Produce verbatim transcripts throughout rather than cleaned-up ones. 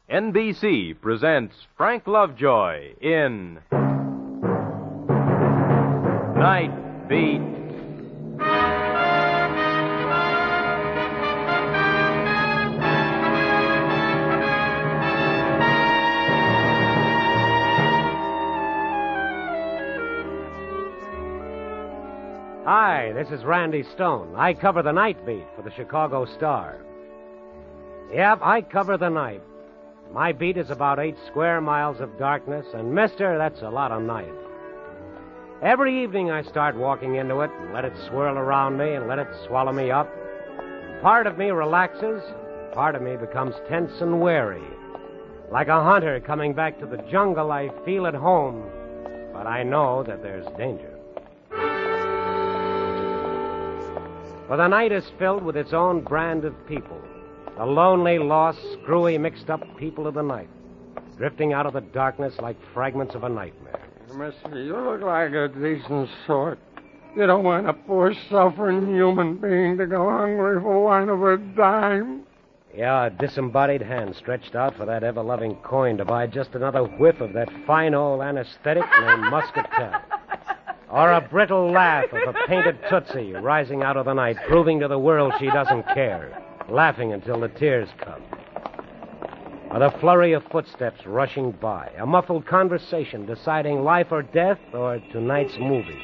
N B C presents Frank Lovejoy in Night Beat. Hi, this is Randy Stone. I cover the night beat for the Chicago Star. Yep, I cover the night. My beat is about eight square miles of darkness, and mister, that's a lot of night. Every evening I start walking into it and let it swirl around me and let it swallow me up. Part of me relaxes, part of me becomes tense and wary. Like a hunter coming back to the jungle, I feel at home, but I know that there's danger. For the night is filled with its own brand of people. The lonely, lost, screwy, mixed-up people of the night, drifting out of the darkness like fragments of a nightmare. Mister, you look like a decent sort. You don't want a poor, suffering human being to go hungry for one of a dime. Yeah, a disembodied hand stretched out for that ever-loving coin to buy just another whiff of that fine old anesthetic named Muscatel. Or a brittle laugh of a painted Tootsie rising out of the night, proving to the world she doesn't care, laughing until the tears come. Or the flurry of footsteps rushing by, a muffled conversation deciding life or death or tonight's movie.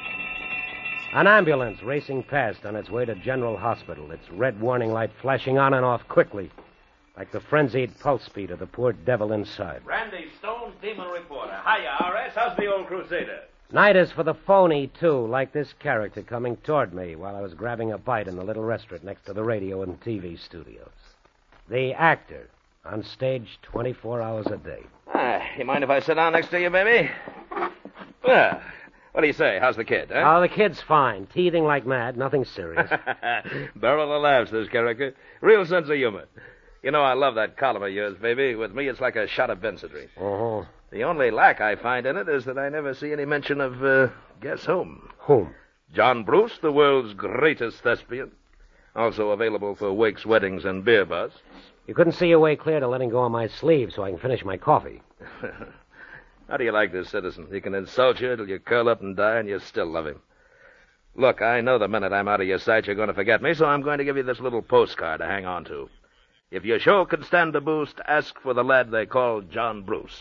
An ambulance racing past on its way to General Hospital, its red warning light flashing on and off quickly, like the frenzied pulse beat of the poor devil inside. Randy Stone, Demon Reporter. Hiya, R S. How's the old Crusader? Night is for the phony, too, like this character coming toward me while I was grabbing a bite in the little restaurant next to the radio and T V studios. The actor, on stage twenty-four hours a day. Ah, you mind if I sit down next to you, baby? Well, what do you say? How's the kid, huh? Oh, the kid's fine. Teething like mad. Nothing serious. Barrel of laughs, this character. Real sense of humor. You know, I love that column of yours, baby. With me, it's like a shot of Benzedrine. Oh. The only lack I find in it is that I never see any mention of, uh, guess whom? Whom? John Bruce, the world's greatest thespian. Also available for wakes, weddings, and beer busts. You couldn't see your way clear to letting go of my sleeve so I can finish my coffee. How do you like this, citizen? He can insult you till you curl up and die, and you still love him. Look, I know the minute I'm out of your sight you're going to forget me, so I'm going to give you this little postcard to hang on to. If your show can stand a boost, ask for the lad they call John Bruce.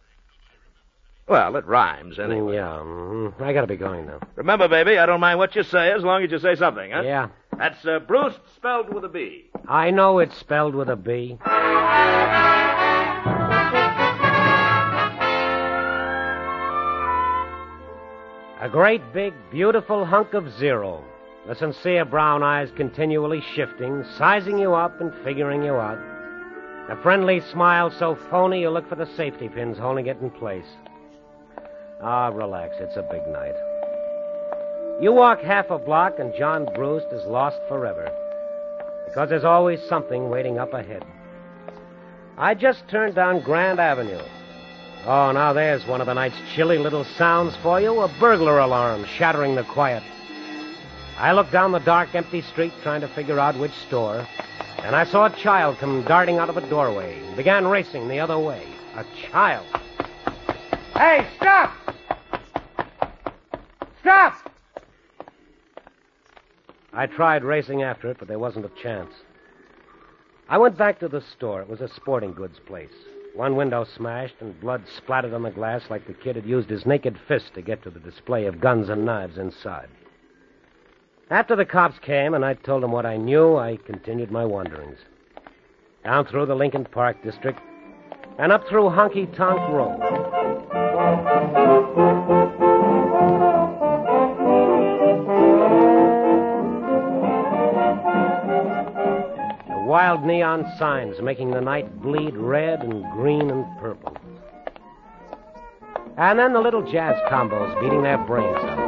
Well, it rhymes, anyway. Yeah, mm, I gotta be going now. Remember, baby, I don't mind what you say as long as you say something, huh? Yeah. That's uh, Bruce spelled with a B. I know it's spelled with a B. A great, big, beautiful hunk of zero. The sincere brown eyes continually shifting, sizing you up and figuring you out. A friendly smile so phony you look for the safety pins holding it in place. Ah, relax. It's a big night. You walk half a block and John Bruce is lost forever. Because there's always something waiting up ahead. I just turned down Grand Avenue. Oh, now there's one of the night's chilly little sounds for you. A burglar alarm shattering the quiet. I looked down the dark, empty street trying to figure out which store. And I saw a child come darting out of a doorway and began racing the other way. A child. Hey, stop! Stop! I tried racing after it, but there wasn't a chance. I went back to the store. It was a sporting goods place. One window smashed and blood splattered on the glass like the kid had used his naked fist to get to the display of guns and knives inside. After the cops came and I told them what I knew, I continued my wanderings. Down through the Lincoln Park district and up through Honky Tonk Road. The wild neon signs making the night bleed red and green and purple. And then the little jazz combos beating their brains out.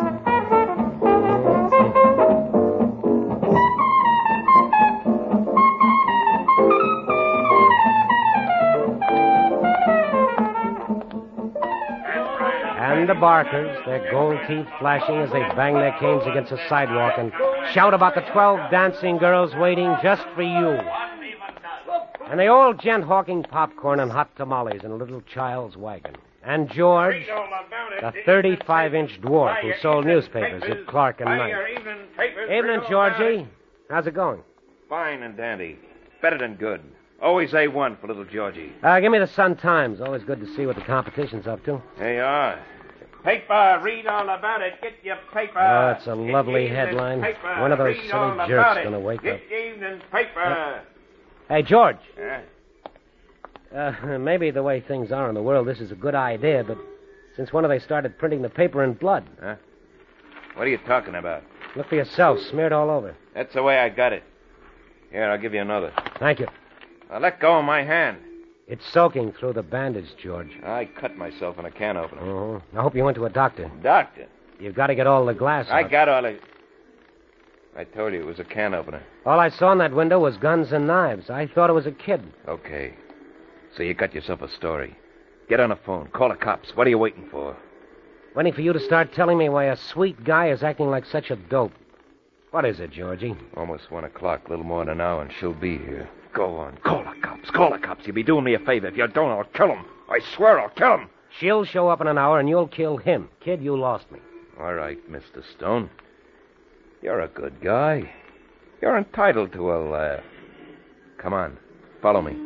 And the barkers, their gold teeth flashing as they bang their canes against the sidewalk and shout about the twelve dancing girls waiting just for you. And the old gent hawking popcorn and hot tamales in a little child's wagon. And George, the thirty-five inch dwarf who sold newspapers at Clark and Knight. Evening, Georgie. How's it going? Fine and dandy. Better than good. Always A one for little Georgie. Uh, give me the Sun-Times. Always good to see what the competition's up to. Here you are. Paper, read all about it. Get your paper. Oh, it's a Get lovely headline. Paper. One of those read silly jerks going to wake Get up. Get evening paper. Uh, hey, George. Huh? Uh, maybe the way things are in the world, this is a good idea, but since when have they started printing the paper in blood? Huh? What are you talking about? Look for yourself, smeared all over. That's the way I got it. Here, I'll give you another. Thank you. Now, let go of my hand. It's soaking through the bandage, George. I cut myself in a can opener. Uh-huh. I hope you went to a doctor. Doctor? You've got to get all the glass I out. got all the... I told you it was a can opener. All I saw in that window was guns and knives. I thought it was a kid. Okay. So you got yourself a story. Get on the phone. Call the cops. What are you waiting for? Waiting for you to start telling me why a sweet guy is acting like such a dope. What is it, Georgie? Almost one o'clock, a little more than an hour, and she'll be here. Go on. Call the cops. Call the cops. You'll be doing me a favor. If you don't, I'll kill him. I swear I'll kill him. She'll show up in an hour, and you'll kill him. Kid, you lost me. All right, Mister Stone. You're a good guy. You're entitled to a laugh. Come on. Follow me.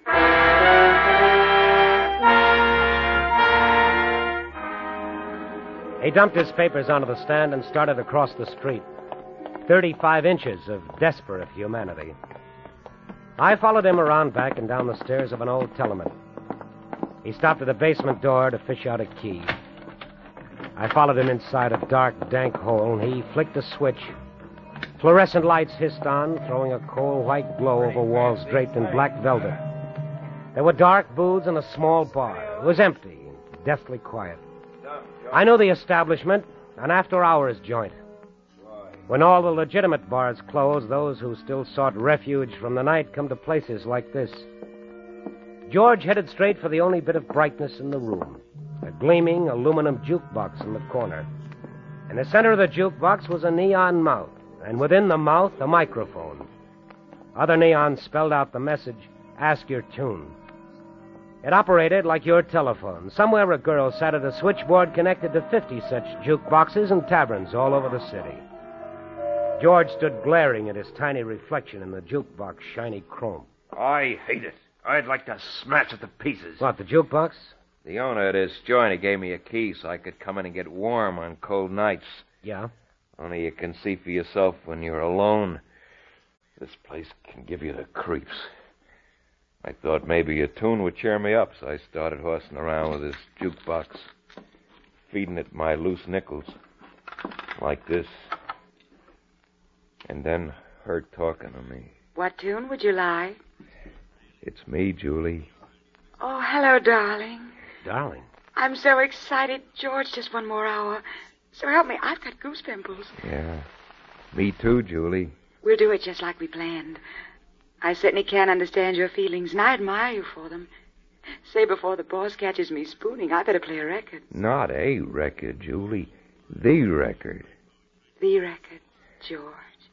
He dumped his papers onto the stand and started across the street. Thirty-five inches of desperate humanity. I followed him around back and down the stairs of an old tenement. He stopped at the basement door to fish out a key. I followed him inside a dark, dank hole, and he flicked a switch. Fluorescent lights hissed on, throwing a cold white glow over walls draped in black velvet. There were dark booths and a small bar. It was empty and deathly quiet. I knew the establishment, an after-hours joint. When all the legitimate bars closed, those who still sought refuge from the night come to places like this. George headed straight for the only bit of brightness in the room, a gleaming aluminum jukebox in the corner. In the center of the jukebox was a neon mouth, and within the mouth, a microphone. Other neons spelled out the message, "Ask your tune." It operated like your telephone. Somewhere a girl sat at a switchboard connected to fifty such jukeboxes and taverns all over the city. George stood glaring at his tiny reflection in the jukebox shiny chrome. I hate it. I'd like to smash it to pieces. What, the jukebox? The owner of this joint, he gave me a key so I could come in and get warm on cold nights. Yeah? Only you can see for yourself when you're alone. This place can give you the creeps. I thought maybe a tune would cheer me up, so I started horsing around with this jukebox, feeding it my loose nickels, like this. And then her talking to me. What tune would you like? It's me, Julie. Oh, hello, darling. Darling? I'm so excited. George, just one more hour. So help me, I've got goose pimples. Yeah. Me too, Julie. We'll do it just like we planned. I certainly can't understand your feelings, and I admire you for them. Say, before the boss catches me spooning, I better play a record. Not a record, Julie. The record. The record, George.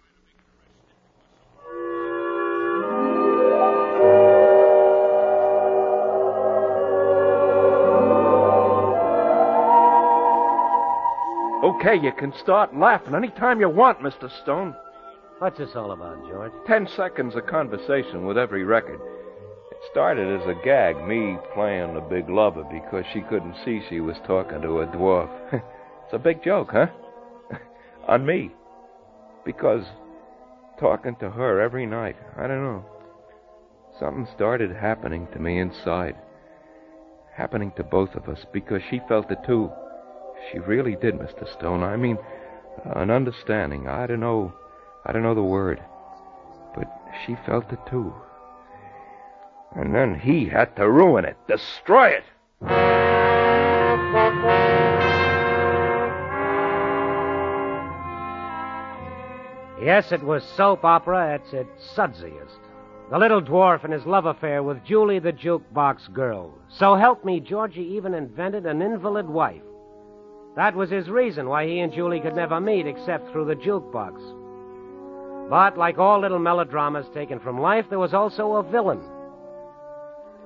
Okay, you can start laughing any time you want, Mister Stone. What's this all about, George? Ten seconds of conversation with every record. It started as a gag, me playing the big lover because she couldn't see she was talking to a dwarf. It's a big joke, huh? On me. Because talking to her every night, I don't know. Something started happening to me inside. Happening to both of us because she felt it too. She really did, Mister Stone. I mean, an understanding. I don't know. I don't know the word. But she felt it too. And then he had to ruin it, destroy it. Yes, it was soap opera at its sudsiest. The little dwarf and his love affair with Julie the jukebox girl. So help me, Georgie even invented an invalid wife. That was his reason why he and Julie could never meet except through the jukebox. But like all little melodramas taken from life, there was also a villain.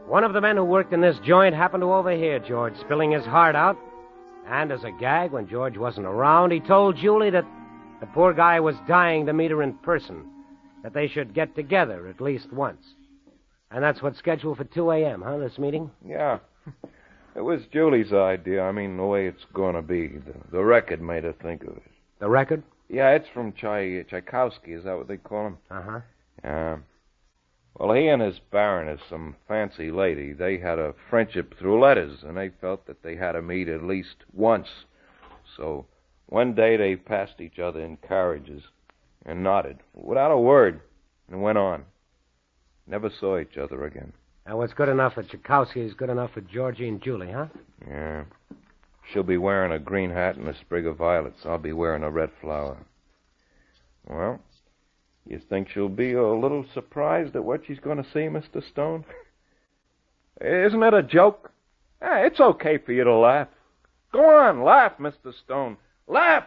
One of the men who worked in this joint happened to overhear George spilling his heart out. And as a gag, when George wasn't around, he told Julie that the poor guy was dying to meet her in person, that they should get together at least once. And that's what's scheduled for two a.m., huh, this meeting? Yeah. It was Julie's idea. I mean, the way it's going to be. The, the record made her think of it. The record? Yeah, it's from Tchai- Tchaikovsky. Is that what they call him? Uh-huh. Yeah. Well, he and his baroness, some fancy lady, they had a friendship through letters, and they felt that they had to meet at least once. So one day they passed each other in carriages and nodded, without a word, and went on. Never saw each other again. And what's good enough for Tchaikovsky is good enough for Georgie and Julie, huh? Yeah. She'll be wearing a green hat and a sprig of violets. I'll be wearing a red flower. Well, you think she'll be a little surprised at what she's going to see, Mister Stone? Isn't it a joke? Eh, it's okay for you to laugh. Go on, laugh, Mister Stone. Laugh!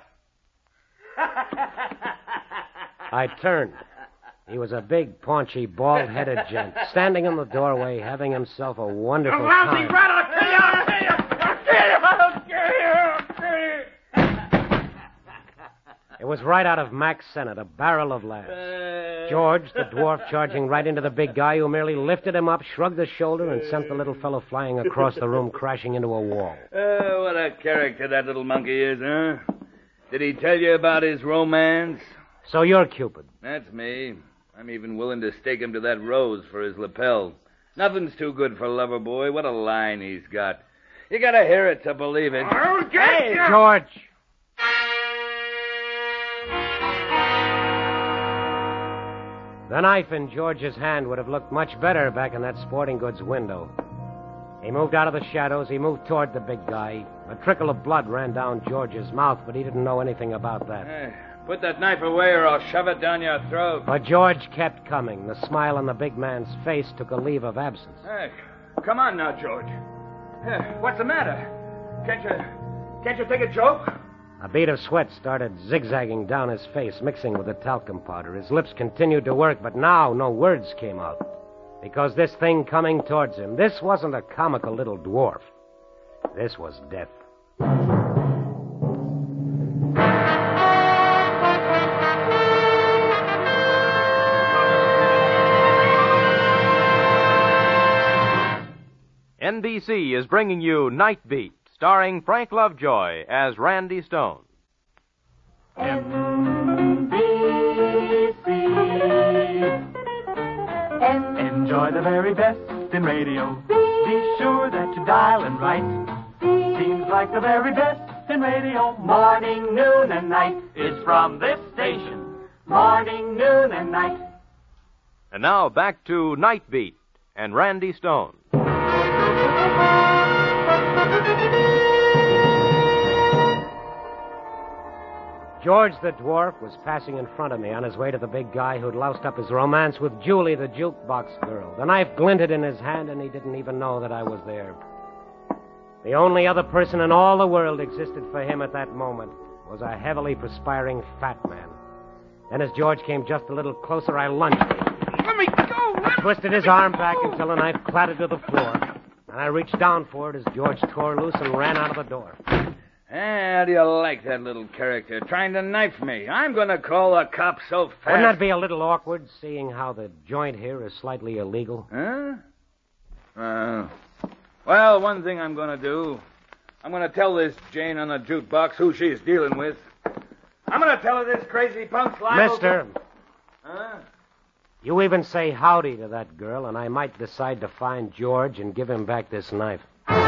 I turned. He was a big, paunchy, bald-headed gent, standing in the doorway, having himself a wonderful You lousy time. rat, I'll kill you! I'll kill you! I'll kill you! I'll kill you! I'll kill you! It was right out of Mac's Senate, a barrel of laughs. George, the dwarf, charging right into the big guy, who merely lifted him up, shrugged his shoulder, and sent the little fellow flying across the room, crashing into a wall. Oh, what a character that little monkey is, huh? Did he tell you about his romance? So you're Cupid. That's me. I'm even willing to stake him to that rose for his lapel. Nothing's too good for Loverboy. What a line he's got. You gotta hear it to believe it. I'll get you! George! The knife in George's hand would have looked much better back in that sporting goods window. He moved out of the shadows. He moved toward the big guy. A trickle of blood ran down George's mouth, but he didn't know anything about that. Hey, put that knife away or I'll shove it down your throat. But George kept coming. The smile on the big man's face took a leave of absence. Hey, come on now, George. Hey, what's the matter? Can't you, can't you take a joke? A bead of sweat started zigzagging down his face, mixing with the talcum powder. His lips continued to work, but now no words came out. Because this thing coming towards him, this wasn't a comical little dwarf. This was death. N B C is bringing you Night Beat, starring Frank Lovejoy as Randy Stone. N B C. Enjoy the very best in radio. Be sure that you dial and write. Seems like the very best in radio. Morning, noon, and night is from this station. Morning, noon, and night. And now back to Night Beat and Randy Stone. George the dwarf was passing in front of me on his way to the big guy who'd loused up his romance with Julie, the jukebox girl. The knife glinted in his hand, and he didn't even know that I was there. The only other person in all the world existed for him at that moment was a heavily perspiring fat man. Then as George came just a little closer, I lunged. Let me go! Let I twisted his arm back until the knife clattered to the floor. And I reached down for it as George tore loose and ran out of the door. How do you like that little character trying to knife me? I'm going to call the cops so fast. Wouldn't that be a little awkward, seeing how the joint here is slightly illegal? Huh? Uh, well, one thing I'm going to do, I'm going to tell this Jane on the jukebox who she's dealing with. I'm going to tell her this crazy punk's liable Mister, to... Huh? you even say howdy to that girl, and I might decide to find George and give him back this knife.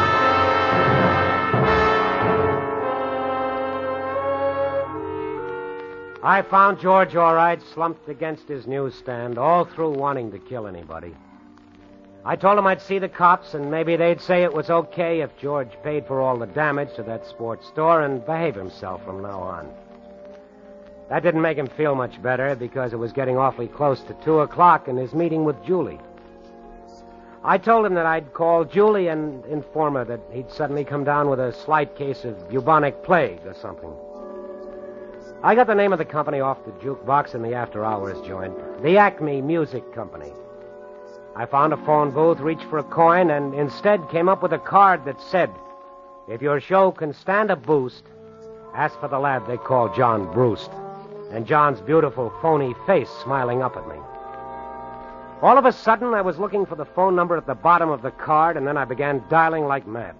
I found George all right, slumped against his newsstand, all through wanting to kill anybody. I told him I'd see the cops, and maybe they'd say it was okay if George paid for all the damage to that sports store and behave himself from now on. That didn't make him feel much better, because it was getting awfully close to two o'clock in his meeting with Julie. I told him that I'd call Julie and inform her that he'd suddenly come down with a slight case of bubonic plague or something. I got the name of the company off the jukebox in the after-hours joint. The Acme Music Company. I found a phone booth, reached for a coin, and instead came up with a card that said, if your show can stand a boost, ask for the lad they call John Brust. And John's beautiful, phony face smiling up at me. All of a sudden, I was looking for the phone number at the bottom of the card, and then I began dialing like mad.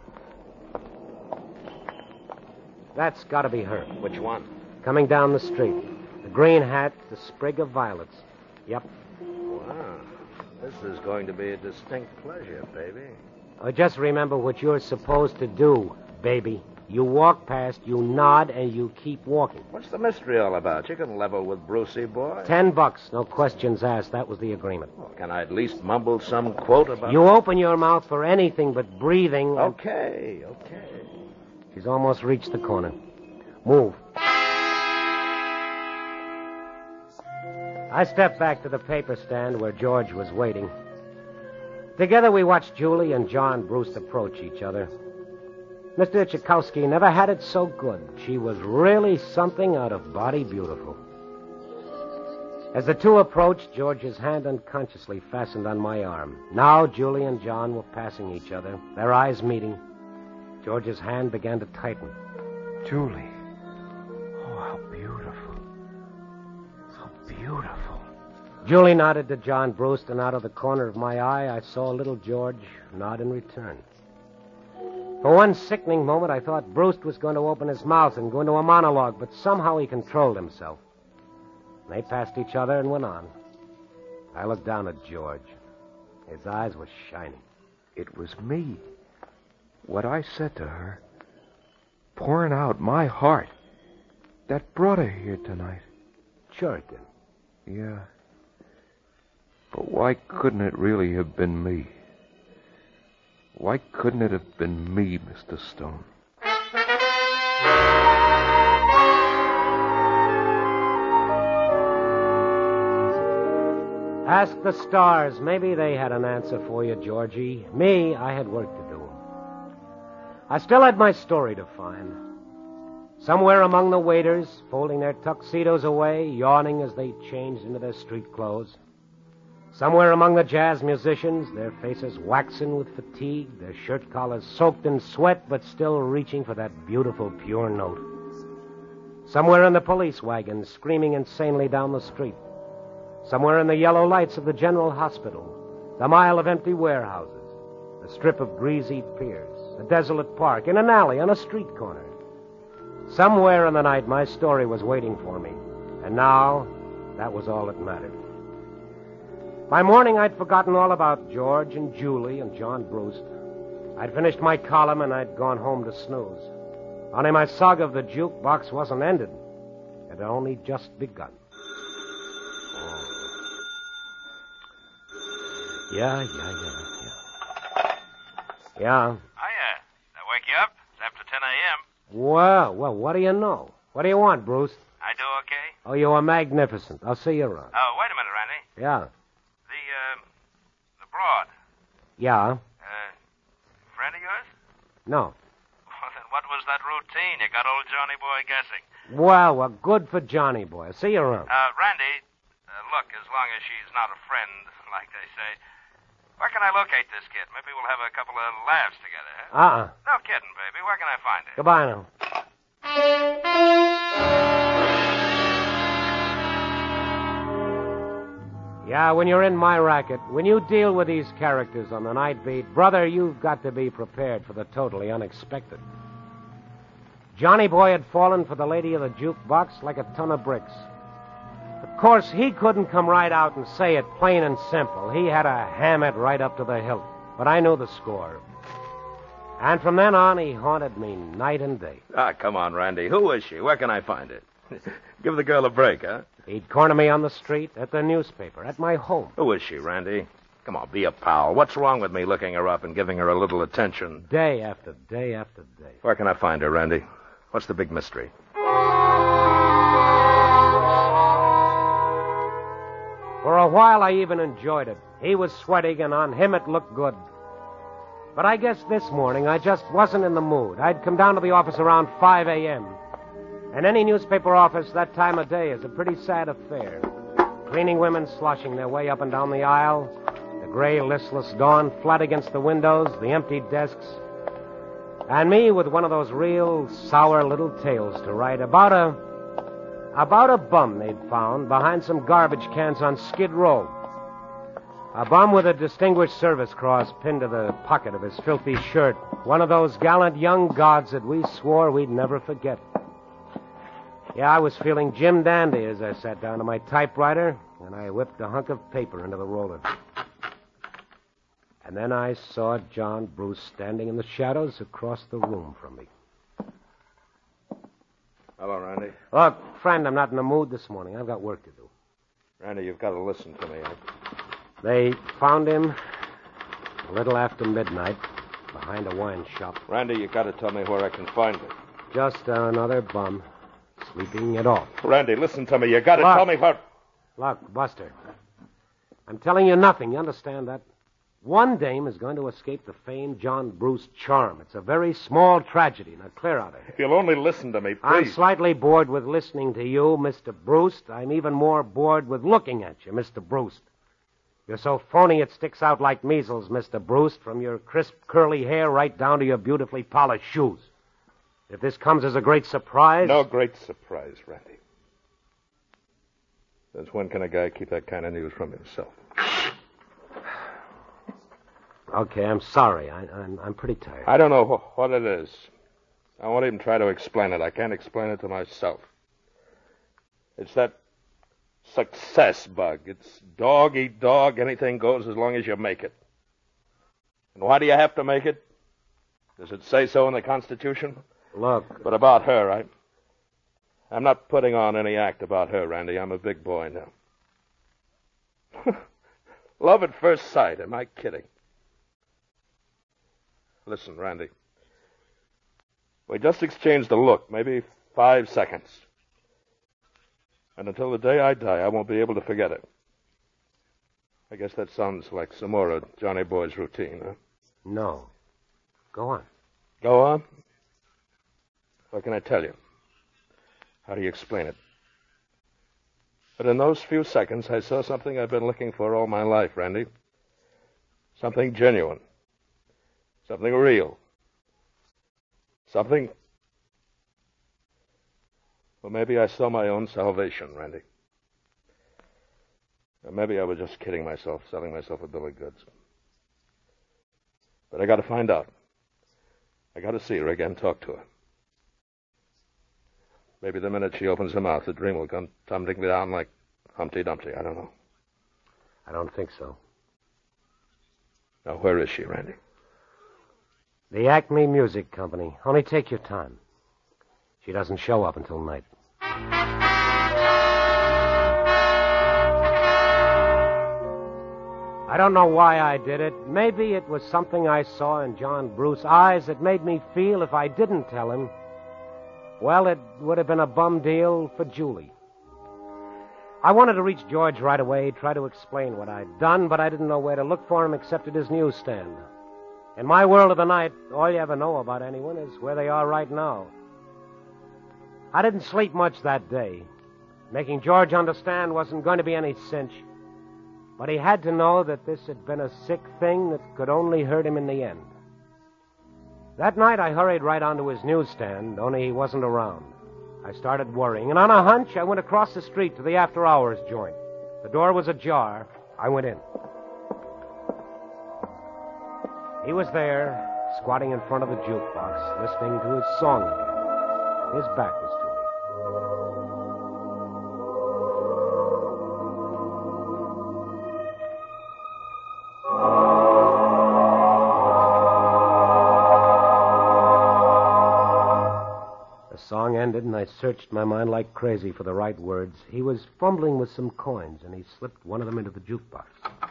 That's got to be her. Which one? Coming down the street. The green hat, the sprig of violets. Yep. Wow. This is going to be a distinct pleasure, baby. Oh, just remember what you're supposed to do, baby. You walk past, you nod, and you keep walking. What's the mystery all about? You can level with Brucey, boy. Ten bucks, no questions asked. That was the agreement. Well, can I at least mumble some quote about... You open your mouth for anything but breathing. Okay, okay. She's almost reached the corner. Move. I stepped back to the paper stand where George was waiting. Together we watched Julie and John Brust approach each other. Mister Tchaikovsky never had it so good. She was really something out of body beautiful. As the two approached, George's hand unconsciously fastened on my arm. Now Julie and John were passing each other, their eyes meeting. George's hand began to tighten. Julie. Oh, how beautiful. How beautiful. Julie nodded to John Brust, and out of the corner of my eye, I saw little George nod in return. For one sickening moment, I thought Brust was going to open his mouth and go into a monologue, but somehow he controlled himself. They passed each other and went on. I looked down at George. His eyes were shining. It was me. What I said to her, pouring out my heart, that brought her here tonight. Sure it did. Yeah. But why couldn't it really have been me? Why couldn't it have been me, Mister Stone? Ask the stars. Maybe they had an answer for you, Georgie. Me, I had work to do. I still had my story to find. Somewhere among the waiters, folding their tuxedos away, yawning as they changed into their street clothes. Somewhere among the jazz musicians, their faces waxen with fatigue, their shirt collars soaked in sweat, but still reaching for that beautiful, pure note. Somewhere in the police wagons, screaming insanely down the street. Somewhere in the yellow lights of the general hospital, the mile of empty warehouses, the strip of greasy piers, a desolate park, in an alley, on a street corner. Somewhere in the night, my story was waiting for me. And now, that was all that mattered. By morning, I'd forgotten all about George and Julie and John Brust. I'd finished my column, and I'd gone home to snooze. Only my saga of the jukebox wasn't ended. It had only just begun. Yeah, yeah, yeah, yeah. Yeah. Hiya. Did I wake you up? It's after ten a.m. Well, well, what do you know? What do you want, Brust? I do okay? Oh, you are magnificent. I'll see you around. Oh, wait a minute, Randy. Yeah. The, uh, the broad. Yeah? Uh, friend of yours? No. Well, then what was that routine? You got old Johnny Boy guessing. Well, well, good for Johnny Boy. I'll see you around. Uh, Randy, uh, look, as long as she's not a friend, like they say, where can I locate this kid? Maybe we'll have a couple of laughs together, huh? Uh-uh. No kidding, baby. Where can I find her? Goodbye now. Yeah, when you're in my racket, when you deal with these characters on the night beat, brother, you've got to be prepared for the totally unexpected. Johnny Boy had fallen for the lady of the jukebox like a ton of bricks. Of course, he couldn't come right out and say it plain and simple. He had to ham it right up to the hilt. But I knew the score. And from then on, he haunted me night and day. Ah, come on, Randy. Who is she? Where can I find her? Give the girl a break, huh? He'd corner me on the street, at the newspaper, at my home. Who is she, Randy? Come on, be a pal. What's wrong with me looking her up and giving her a little attention? Day after day after day. Where can I find her, Randy? What's the big mystery? For a while, I even enjoyed it. He was sweating, and on him it looked good. But I guess this morning I just wasn't in the mood. I'd come down to the office around five a.m. And any newspaper office that time of day is a pretty sad affair. Cleaning women sloshing their way up and down the aisle, the gray, listless dawn flat against the windows, the empty desks, and me with one of those real sour little tales to write about a about a bum they'd found behind some garbage cans on Skid Row. A bum with a Distinguished Service Cross pinned to the pocket of his filthy shirt. One of those gallant young gods that we swore we'd never forget. Yeah, I was feeling Jim Dandy as I sat down to my typewriter, and I whipped a hunk of paper into the roller. And then I saw John Bruce standing in the shadows across the room from me. Hello, Randy. Look, friend, I'm not in the mood this morning. I've got work to do. Randy, you've got to listen to me. They found him a little after midnight behind a wine shop. Randy, you've got to tell me where I can find him. Just another bum, sleeping it off. Randy, listen to me. You got to Look. tell me where... Look, Buster, I'm telling you nothing. You understand that? One dame is going to escape the famed John Bruce charm. It's a very small tragedy. Now, clear out of here. If you'll only listen to me, please. I'm slightly bored with listening to you, Mister Bruce. I'm even more bored with looking at you, Mister Bruce. You're so phony it sticks out like measles, Mister Bruce, from your crisp, curly hair right down to your beautifully polished shoes. If this comes as a great surprise... No great surprise, Randy. Since when can a guy keep that kind of news from himself? Okay, I'm sorry. I, I'm, I'm pretty tired. I don't know wh- what it is. I won't even try to explain it. I can't explain it to myself. It's that success bug. It's dog eat dog. Anything goes as long as you make it. And why do you have to make it? Does it say so in the Constitution? Look. But about her, I... I'm not putting on any act about her, Randy. I'm a big boy now. Love at first sight. Am I kidding? Listen, Randy. We just exchanged a look, maybe five seconds. And until the day I die, I won't be able to forget it. I guess that sounds like some more of Johnny Boy's routine, huh? No. Go on. Go on? What can I tell you? How do you explain it? But in those few seconds, I saw something I've been looking for all my life, Randy. Something genuine. Something real. Something... Well, maybe I saw my own salvation, Randy. Or maybe I was just kidding myself, selling myself a bill of goods. But I got to find out. I got to see her again, talk to her. Maybe the minute she opens her mouth, the dream will come tumbling down like Humpty Dumpty. I don't know. I don't think so. Now, where is she, Randy? The Acme Music Company. Only take your time. She doesn't show up until night. I don't know why I did it. Maybe it was something I saw in John Bruce's eyes that made me feel if I didn't tell him, well, it would have been a bum deal for Julie. I wanted to reach George right away, try to explain what I'd done, but I didn't know where to look for him except at his newsstand. In my world of the night, all you ever know about anyone is where they are right now. I didn't sleep much that day. Making George understand wasn't going to be any cinch. But he had to know that this had been a sick thing that could only hurt him in the end. That night, I hurried right onto his newsstand, only he wasn't around. I started worrying, and on a hunch, I went across the street to the after-hours joint. The door was ajar. I went in. He was there, squatting in front of the jukebox, listening to his song again. His back was to me. The song ended, and I searched my mind like crazy for the right words. He was fumbling with some coins, and he slipped one of them into the jukebox.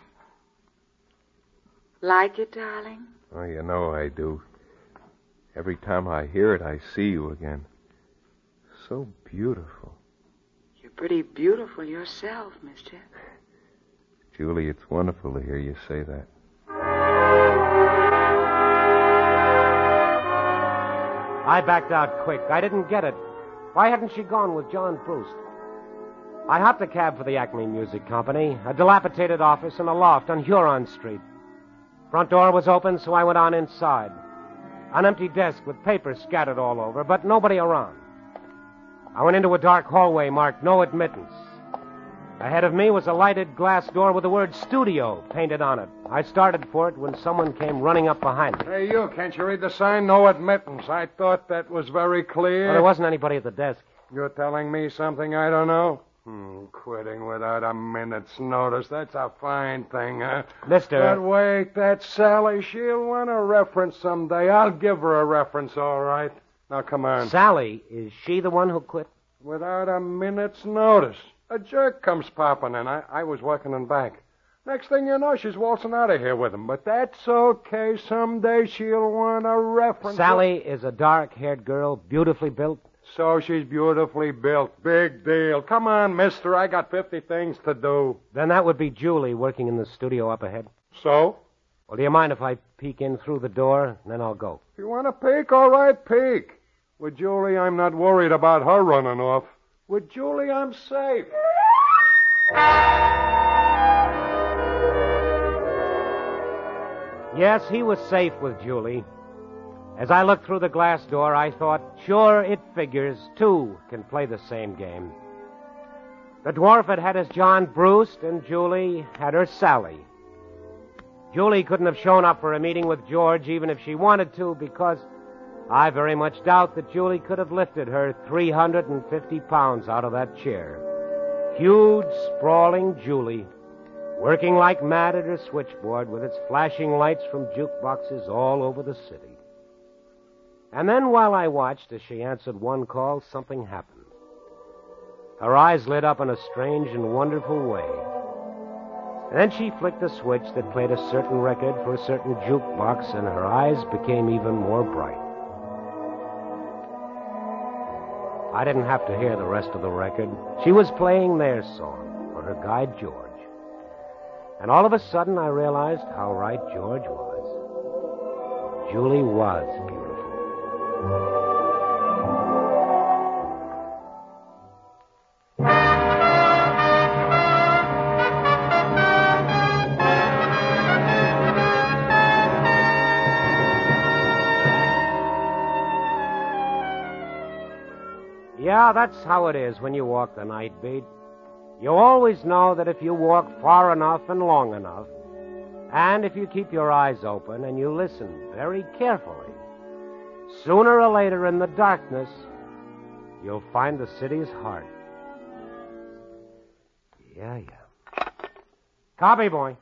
Like it, darling? Oh, you know I do. Every time I hear it, I see you again. So beautiful. You're pretty beautiful yourself, mister. Julie, it's wonderful to hear you say that. I backed out quick. I didn't get it. Why hadn't she gone with John Bruce? I hopped a cab for the Acme Music Company, a dilapidated office in a loft on Huron Street. Front door was open, so I went on inside. An empty desk with papers scattered all over, but nobody around. I went into a dark hallway marked no admittance. Ahead of me was a lighted glass door with the word studio painted on it. I started for it when someone came running up behind me. Hey, you, can't you read the sign? No admittance. I thought that was very clear. Well, there wasn't anybody at the desk. You're telling me something I don't know? Hmm, quitting without a minute's notice. That's a fine thing, huh? Mister... But wait, that Sally, she'll want a reference someday. I'll give her a reference, all right. Now, come on. Sally, is she the one who quit? Without a minute's notice. A jerk comes popping in. I, I was working in back. Next thing you know, she's waltzing out of here with him. But that's okay. Someday she'll want a reference. Sally is a dark-haired girl, beautifully built. So she's beautifully built. Big deal. Come on, mister. I got fifty things to do. Then that would be Julie working in the studio up ahead. So? Well, do you mind if I peek in through the door, and then I'll go? If you want to peek, all right, peek. With Julie, I'm not worried about her running off. With Julie, I'm safe. Yes, he was safe with Julie. As I looked through the glass door, I thought, sure, it figures. Two can play the same game. The dwarf had had his John Bruce, and Julie had her Sally. Julie couldn't have shown up for a meeting with George even if she wanted to, because I very much doubt that Julie could have lifted her three hundred fifty pounds out of that chair. Huge, sprawling Julie, working like mad at her switchboard with its flashing lights from jukeboxes all over the city. And then while I watched as she answered one call, something happened. Her eyes lit up in a strange and wonderful way. And then she flicked a switch that played a certain record for a certain jukebox, and her eyes became even more bright. I didn't have to hear the rest of the record. She was playing their song for her guide, George. And all of a sudden, I realized how right George was. Julie was beautiful. Yeah, that's how it is when you walk the night beat. You always know that if you walk far enough and long enough, and if you keep your eyes open and you listen very carefully, sooner or later in the darkness, you'll find the city's heart. Yeah, yeah. Copy, boy.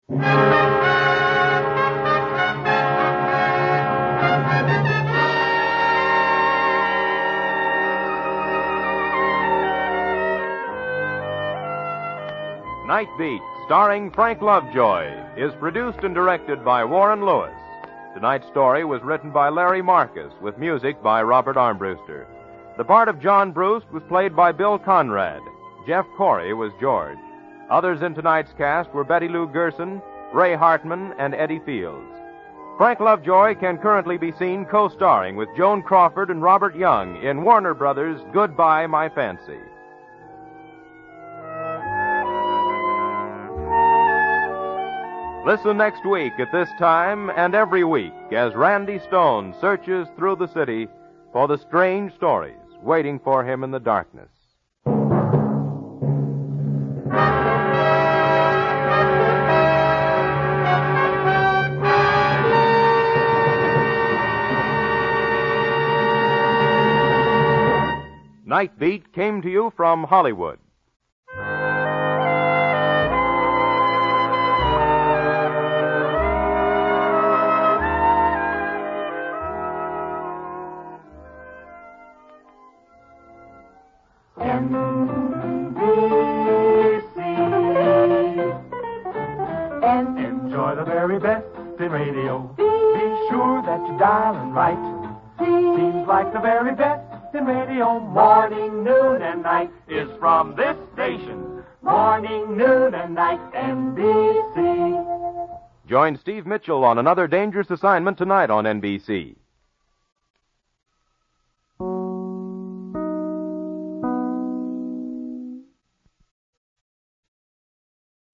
Night Beat, starring Frank Lovejoy, is produced and directed by Warren Lewis. Tonight's story was written by Larry Marcus, with music by Robert Armbruster. The part of John Bruce was played by Bill Conrad. Jeff Corey was George. Others in tonight's cast were Betty Lou Gerson, Ray Hartman, and Eddie Fields. Frank Lovejoy can currently be seen co-starring with Joan Crawford and Robert Young in Warner Brothers' Goodbye, My Fancy. Listen next week at this time and every week as Randy Stone searches through the city for the strange stories waiting for him in the darkness. Night Beat came to you from Hollywood. Enjoy the very best in radio. Be sure that you dial and write. Seems like the very best in radio. Morning, noon, and night is from this station. Morning, noon, and night, N B C. Join Steve Mitchell on another dangerous assignment tonight on N B C.